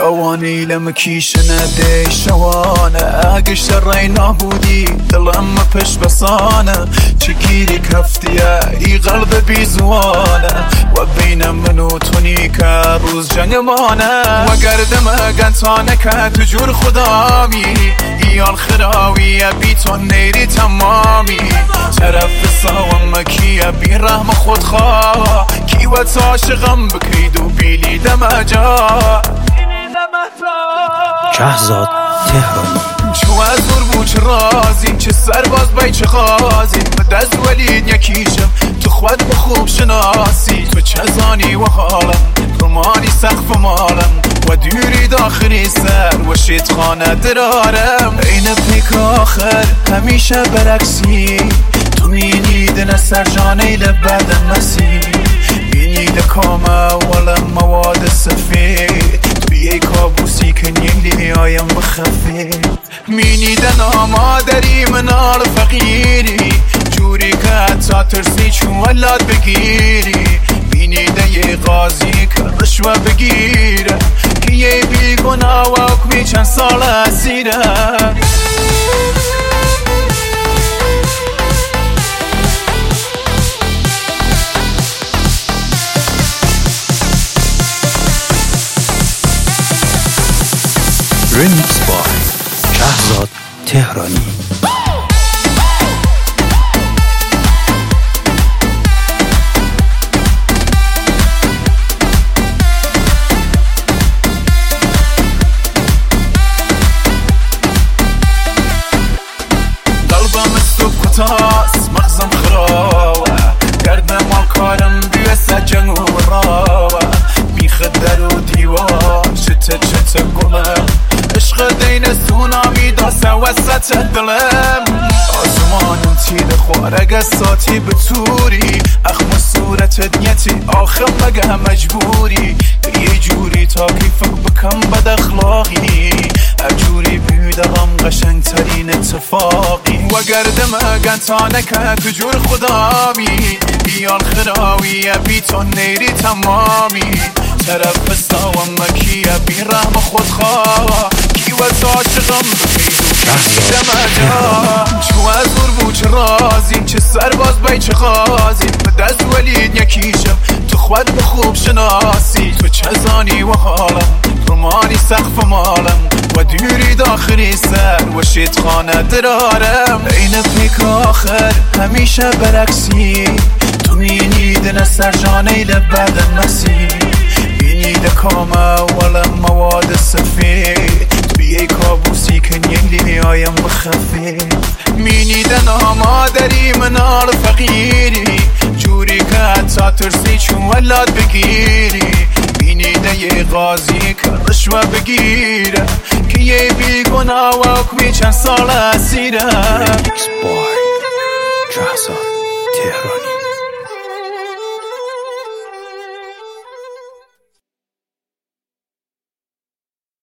شواني لمكيش نادي شوانه اقش الرينا بودي دلم پش بسانه چگیری کفتیه ای قلب بیزوانه و بین من و تونی که روز جنگ مانه و گردم گنتانه که تجور خدامی ایال خراویه بی تو نیری تمامی طرف ساوم کیه بی رحم خودخواه کی و عاشقم بکید و بیلی دمجا شهرزاد تهرانی چو از بوچ رازیم چه سرباز بای چه غازیم به دست ولید یکیشم تو خود به خوب شناسی تو چزانی و حالم رمانی سقف مالم و دوری داخلی سر و شیطخانه درارم این پیک آخر همیشه برعکسی تو مینید نسر جانه لبد مسی مینید کامه ولا مواد سفید توی کابوسی که نیلی آیم بخفید مینیدن آمادری منال فقیری جوری که حتی ترسی چون ولاد بگیری مینیده یه قاضی که رشوه بگیره که یه بیگناه و حکمی چند سال اسیره ریمیکس بای شهرزاد تهرانی قلبم سکوتاست مغزم خرابه گردم آکارم بیوسه جنگ و راوه میخه در و دیوار چته گلم عشق دین سونامی داسه وسط دلم آزمانم تیده خوارگ ساتی به توری اخم صورت نیتی آخر مگه مجبوری یه جوری تا کیفک بکم بد اخلاقی اجوری بیدغم قشنگ ترین اتفاقی و گردم گنتانه که تجور خدامی بیال خراویه بی تو نیری تمامی طرف ساوم مکیه بی رحم خودخواه کی و عاشقم بکید دمجا چو از بوچ رازیم چه سرباز بای چه غازیم به دست ولید یکیشم تو خود به خوب شناسی تو چزانی و حالم رمانی سقف مالم و دوری داخلی سر و شیطخانه درارم این پیک آخر همیشه برعکسی تو مینید نسر جانه لبد مسی مینید کامه ولا مواد سفید توی کابوسی که نیلی آیم بخفید مینیدن آمادری منال فقیری جوری که حتی ترسی چون ولاد بگیری مینیده یه قاضی که رشوه بگیره که یه بیگناه و حکمی چند سال اسیره ریمیکس بای شهرزاد تهرانی